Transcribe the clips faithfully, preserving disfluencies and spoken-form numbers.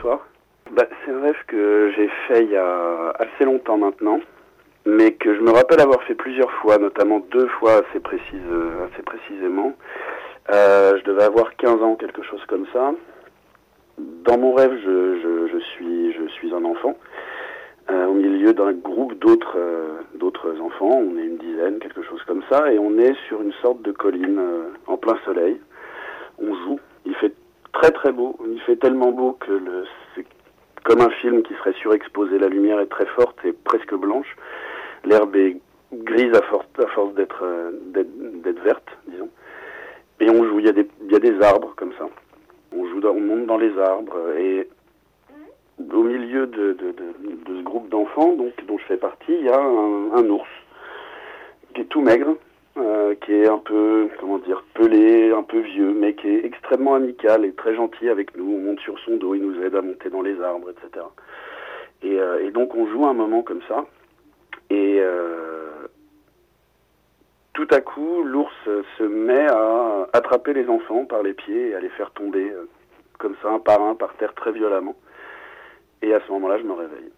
bonsoir. Bah, c'est un rêve que j'ai fait il y a assez longtemps maintenant, mais que je me rappelle avoir fait plusieurs fois, notamment deux fois assez, précise, assez précisément. Euh, je devais avoir quinze ans, quelque chose comme ça. Dans mon rêve, je, je, je, suis, je suis un enfant, euh, au milieu d'un groupe d'autres euh, d'autres enfants. On est une dizaine, quelque chose comme ça, et on est sur une sorte de colline euh, en plein soleil. On joue, il fait très très beau, il fait tellement beau que le, c'est comme un film qui serait surexposé, la lumière est très forte et presque blanche, l'herbe est grise à force, à force d'être, euh, d'être, d'être verte, disons, et on joue, il y a des, il y a des arbres comme ça, on joue, dans, on monte dans les arbres, et au milieu de, de, de, de ce groupe d'enfants donc, dont je fais partie, il y a un, un ours qui est tout maigre, Euh, qui est un peu, comment dire, pelé, un peu vieux, mais qui est extrêmement amical et très gentil avec nous. On monte sur son dos, il nous aide à monter dans les arbres, et cetera. Et, euh, et donc on joue un moment comme ça, et euh, tout à coup, l'ours se met à attraper les enfants par les pieds et à les faire tomber, euh, comme ça, un par un, par terre très violemment. Et à ce moment-là, je me réveille.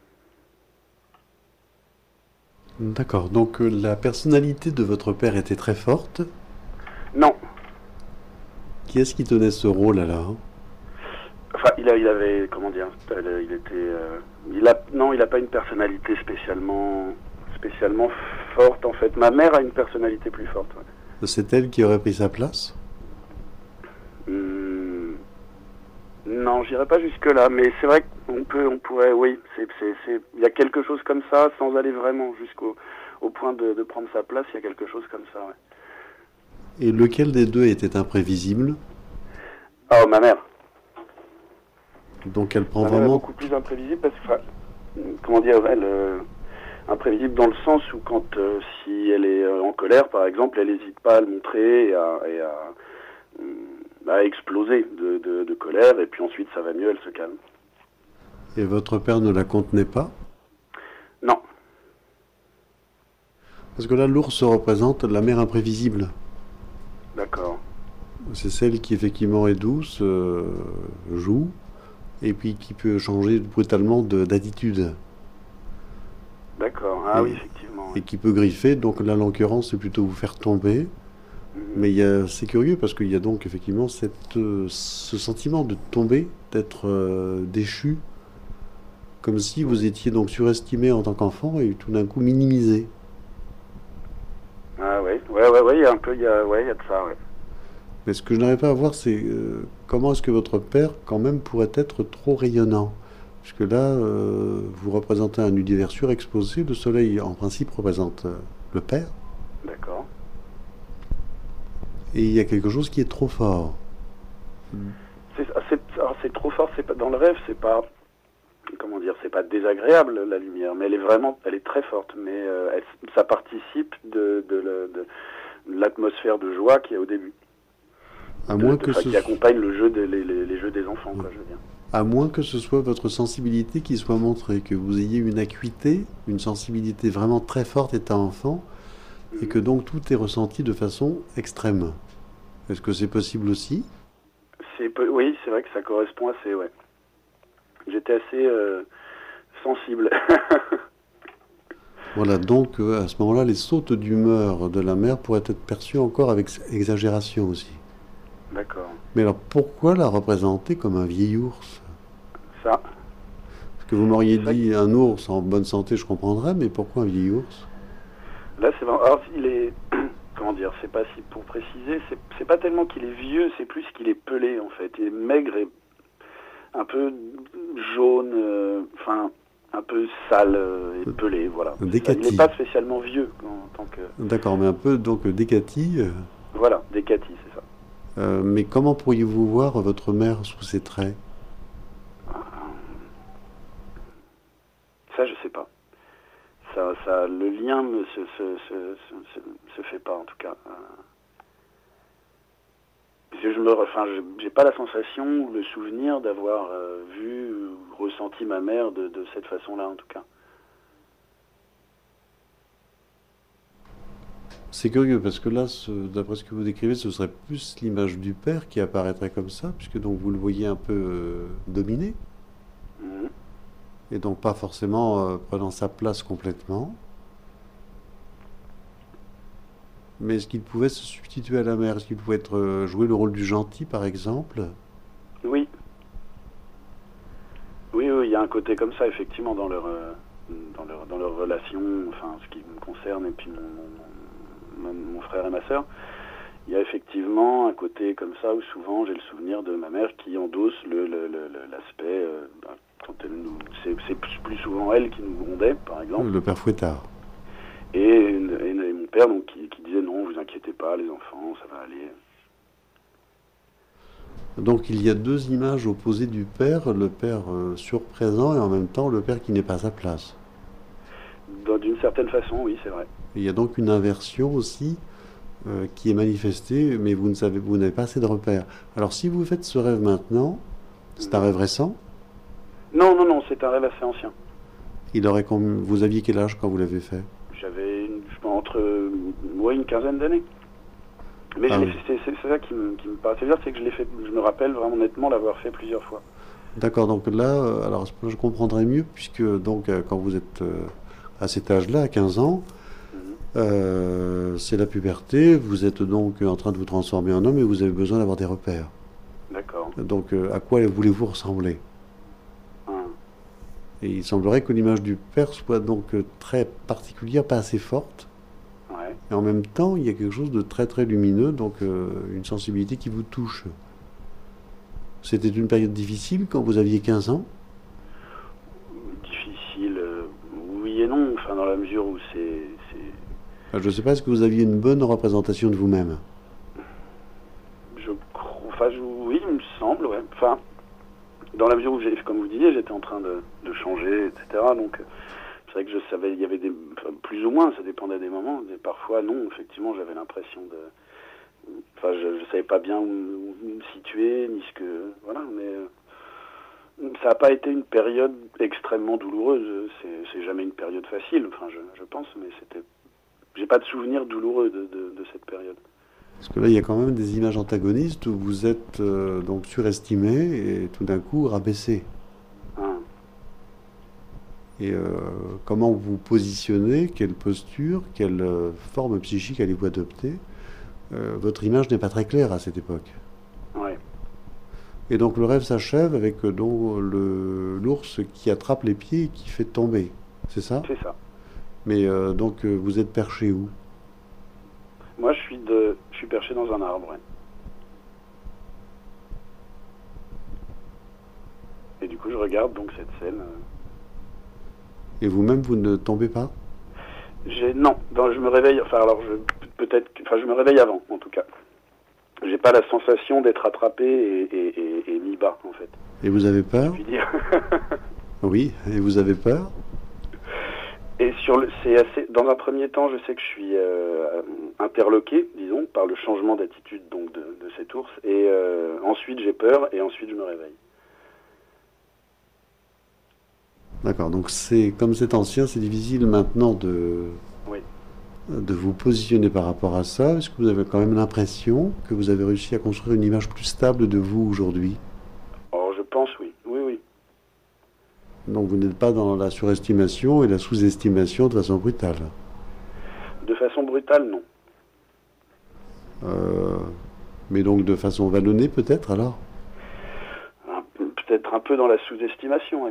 D'accord, donc euh, la personnalité de votre père était très forte. Non. Qui est-ce qui tenait ce rôle alors? Enfin, il, a, il avait, comment dire, il était, euh, il a, non, il n'a pas une personnalité spécialement, spécialement forte en fait. Ma mère a une personnalité plus forte. Ouais. C'est elle qui aurait pris sa place? Hum, non, j'irai pas jusque là, mais c'est vrai qu'on peut, on pourrait, oui, c'est, c'est, c'est, il y a quelque chose comme ça, sans aller vraiment jusqu'au, au point de, de prendre sa place. Il y a quelque chose comme ça. Ouais. Et lequel des deux était imprévisible? Oh, ma mère. Donc elle prend ma mère vraiment... est beaucoup plus imprévisible parce que, enfin, comment dire, elle, euh, imprévisible dans le sens où quand, euh, si elle est euh, en colère, par exemple, elle n'hésite pas à le montrer et à, et à, à exploser de, de, de colère, et puis ensuite ça va mieux, elle se calme. Et votre père ne la contenait pas? Non. Parce que là, l'ours représente la mère imprévisible. D'accord. C'est celle qui effectivement est douce, euh, joue, et puis qui peut changer brutalement de, d'attitude. D'accord, ah et, oui, effectivement. Et Oui. qui peut griffer, donc là, l'occurrence, c'est plutôt vous faire tomber. Mm-hmm. Mais il y a, c'est curieux parce qu'il y a donc effectivement cette, euh, ce sentiment de tomber, d'être euh, déchu, comme si vous étiez donc surestimé en tant qu'enfant et tout d'un coup minimisé. Ah oui, ouais, ouais, ouais, il y a un peu, il y a, ouais, il y a de ça, ouais. Mais ce que je n'arrive pas à voir, c'est euh, comment est-ce que votre père, quand même, pourrait être trop rayonnant? Puisque là, euh, vous représentez un univers surexposé. Le soleil, en principe, représente euh, le père. D'accord. Et il y a quelque chose qui est trop fort. C'est, c'est, alors c'est trop fort, c'est pas, dans le rêve, c'est pas, comment dire, c'est pas désagréable, la lumière, mais elle est vraiment, elle est très forte, mais euh, elle, ça participe de, de, de, de l'atmosphère de joie qu'il y a au début. À de, moins de, que ce... qui accompagne le jeu des, les, les, les jeux des enfants, quoi, je veux dire. À moins que ce soit votre sensibilité qui soit montrée, que vous ayez une acuité, une sensibilité vraiment très forte étant enfant, et que donc tout est ressenti de façon extrême. Est-ce que c'est possible aussi? c'est, Oui, c'est vrai que ça correspond assez, ouais. J'étais assez euh, sensible. Voilà, donc à ce moment-là, les sautes d'humeur de la mère pourraient être perçues encore avec exagération aussi. D'accord. Mais alors pourquoi la représenter comme un vieil ours? Ça. Parce que vous m'auriez dit que... un ours en bonne santé, je comprendrais, mais pourquoi un vieil ours? Là, c'est vraiment... Alors, il est... Comment dire, c'est pas si... Pour préciser, c'est, c'est pas tellement qu'il est vieux, c'est plus qu'il est pelé, en fait. Il est maigre et un peu jaune, euh... enfin... un peu sale et pelé, voilà. Décati. Il n'est pas spécialement vieux en tant que... D'accord, mais un peu donc décati. Euh... Voilà, décati, c'est ça. Euh, mais comment pourriez-vous voir votre mère sous ses traits? Ça, je sais pas. Ça, ça, le lien ne se, se, se, se, se fait pas, en tout cas. Je me, enfin, j'ai pas la sensation ou le souvenir d'avoir euh, vu ou ressenti ma mère de, de cette façon-là, en tout cas. C'est curieux parce que là, ce, d'après ce que vous décrivez, ce serait plus l'image du père qui apparaîtrait comme ça, puisque donc vous le voyez un peu euh, dominé. et donc pas forcément euh, prenant sa place complètement. Mais est-ce qu'il pouvait se substituer à la mère? Est-ce qu'il pouvait être, euh, jouer le rôle du gentil, par exemple? Oui, oui, oui, il y a un côté comme ça, effectivement, dans leur, euh, dans leur, dans leur relation, enfin, ce qui me concerne, et puis mon, mon, mon frère et ma sœur. Il y a effectivement un côté comme ça où souvent j'ai le souvenir de ma mère qui endosse le, le, le, l'aspect, euh, quand elle nous, c'est, c'est plus souvent elle qui nous grondait, par exemple. Le père Fouettard. Et, et, et mon père donc, qui, qui disait non, vous inquiétez pas, les enfants, ça va aller. Donc il y a deux images opposées du père, le père euh, surprésent et en même temps le père qui n'est pas à sa place. Dans, d'une certaine façon, oui, c'est vrai. Et il y a donc une inversion aussi euh, qui est manifestée, mais vous ne savez, vous n'avez pas assez de repères. Alors si vous faites ce rêve maintenant, c'est un rêve récent? Non, non, non, c'est un rêve assez ancien. Il aurait combien- vous aviez quel âge quand vous l'avez fait? J'avais une, je pense, entre euh, ouais, une quinzaine d'années. Mais Ah je l'ai oui. fait, c'est, c'est ça qui me, qui me paraît bizarre, c'est que je l'ai fait, je me rappelle vraiment nettement l'avoir fait plusieurs fois. D'accord, donc là, euh, alors je comprendrai mieux puisque donc euh, quand vous êtes euh, à cet âge-là, à quinze ans, Mhm. euh, c'est la puberté, vous êtes donc en train de vous transformer en homme et vous avez besoin d'avoir des repères. D'accord. Donc euh, à quoi voulez-vous ressembler? Hein. Et il semblerait que l'image du père soit donc euh, très particulière, pas assez forte, Ouais. et en même temps il y a quelque chose de très très lumineux, donc euh, une sensibilité qui vous touche. C'était une période difficile quand vous aviez quinze ans? Difficile, euh, oui et non, enfin dans la mesure où c'est, c'est Je ne sais pas, est-ce que vous aviez une bonne représentation de vous-même? je crois, enfin je- oui, il me semble, ouais. Enfin, dans la mesure où j'ai, comme vous disiez, j'étais en train de, de changer, et cetera. Donc euh, c'est vrai que je savais, il y avait des, enfin, plus ou moins, ça dépendait des moments. Mais parfois non, effectivement, j'avais l'impression de, enfin je, je savais pas bien où, où me situer, ni ce que, voilà, mais euh, ça n'a pas été une période extrêmement douloureuse. C'est, c'est jamais une période facile, enfin je, je pense, mais c'était, j'ai pas de souvenir douloureux de, de, de cette période. Parce que là, il y a quand même des images antagonistes où vous êtes euh, donc surestimé et tout d'un coup rabaissé. Hein. Et euh, comment vous vous positionnez, quelle posture, quelle euh, forme psychique allez-vous adopter? Euh, Votre image n'est pas très claire à cette époque. Ouais. Et donc le rêve s'achève avec euh, donc, le, l'ours qui attrape les pieds et qui fait tomber. C'est ça? C'est ça. Mais euh, donc euh, vous êtes perché où? Moi, je suis de, je suis perché dans un arbre. Ouais. Et du coup, je regarde donc cette scène. euh. Et vous-même, vous ne tombez pas? J'ai non, dans- je me réveille. Enfin, alors, je, peut-être, que- enfin, je me réveille avant, en tout cas. J'ai pas la sensation d'être attrapé et, et, et, et mis bas, en fait. Et vous avez Je peur? puis dire. Oui, et vous avez peur? Et sur le, c'est assez. Dans un premier temps, je sais que je suis euh, interloqué, disons, par le changement d'attitude donc de, de cet ours. Et euh, ensuite, j'ai peur et ensuite, je me réveille. D'accord, donc c'est comme c'est ancien, c'est difficile maintenant de, Oui. de vous positionner par rapport à ça. Est-ce que vous avez quand même l'impression que vous avez réussi à construire une image plus stable de vous aujourd'hui? Oh, je pense oui. Oui, oui. Donc vous n'êtes pas dans la surestimation et la sous-estimation de façon brutale. De façon brutale, non. Euh, mais donc de façon vallonnée peut-être alors? Un peu- peut-être un peu dans la sous-estimation, oui.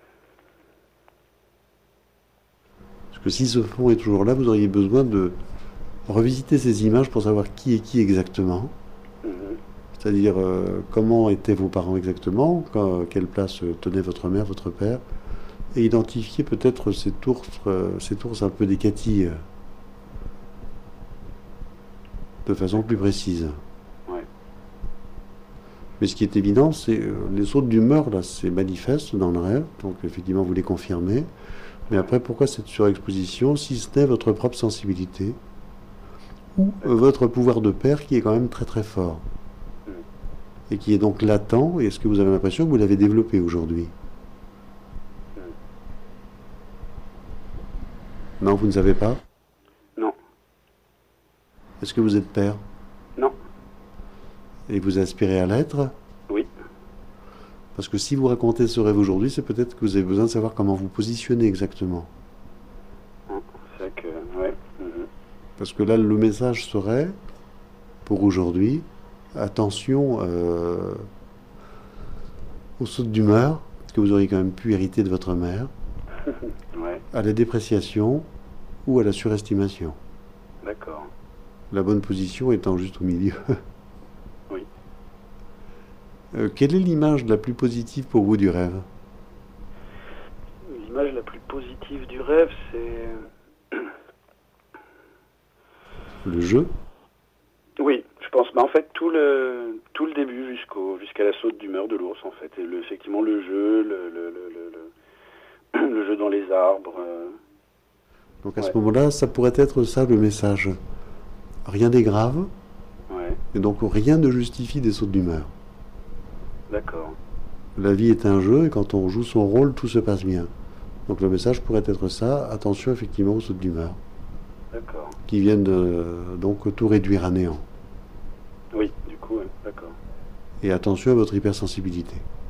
Parce que si ce fond est toujours là, vous auriez besoin de revisiter ces images pour savoir qui est qui exactement. Mhm. C'est-à-dire euh, comment étaient vos parents exactement, quand- quelle place euh, tenait votre mère, votre père, et identifier peut-être cet ours, euh, cet ours un peu décati euh, de façon plus précise. Ouais. Mais ce qui est évident, c'est euh, les sautes d'humeur, là, c'est manifeste dans le rêve, donc effectivement vous les confirmez. Mais après, pourquoi cette surexposition, si ce n'est votre propre sensibilité ou euh, votre pouvoir de père qui est quand même très très fort et qui est donc latent, et est-ce que vous avez l'impression que vous l'avez développé aujourd'hui? Non, vous ne savez pas? Non. Est-ce que vous êtes père? Non. Et vous aspirez à l'être? Oui. Parce que si vous racontez ce rêve aujourd'hui, c'est peut-être que vous avez besoin de savoir comment vous positionner exactement. C'est vrai que, ouais. Mhm. Parce que là, le message serait, pour aujourd'hui, attention euh, aux sautes d'humeur que vous auriez quand même pu hériter de votre mère, Ouais, à la dépréciation ou à la surestimation. d'accord. La bonne position étant juste au milieu. Oui. Euh, quelle est l'image la plus positive pour vous du rêve? L'image la plus positive du rêve, c'est... Le jeu? Oui, je pense. Bah, en fait, tout le tout le début jusqu'au jusqu'à la saute d'humeur de l'ours, en fait. Et le, effectivement, le jeu, le, le, le, le, le, le jeu dans les arbres. euh, Donc à ce ouais, moment-là, ça pourrait être ça le message. Rien n'est grave, ouais, et donc rien ne justifie des sautes d'humeur. d'accord. La vie est un jeu, et quand on joue son rôle, tout se passe bien. Donc le message pourrait être ça, attention effectivement aux sautes d'humeur, D'accord. qui viennent de, donc tout réduire à néant. Oui, du coup, ouais, d'accord. Et attention à votre hypersensibilité.